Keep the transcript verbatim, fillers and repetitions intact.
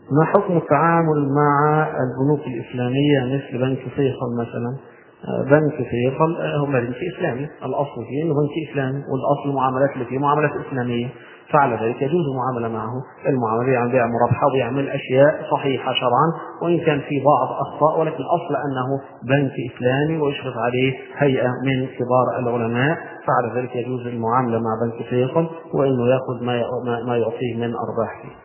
ما حكم التعامل مع البنوك الإسلامية مثل بنك فيصل مثلا؟ بنك فيصل هو بنك إسلامي، الأصل فيه أنه بنك إسلامي، والأصل المعاملات اللي فيه معاملات إسلامية، فعلى ذلك يجوز المعاملة معه. المعاملة يعني بيع مربحة ويعمل أشياء صحيحة شرعا، وإن كان في بعض أخطاء، ولكن الأصل أنه بنك إسلامي ويشرف عليه هيئة من كبار العلماء، فعلى ذلك يجوز المعاملة مع بنك فيصل، وإنه يأخذ ما ما يعطيه من أرباح فيه.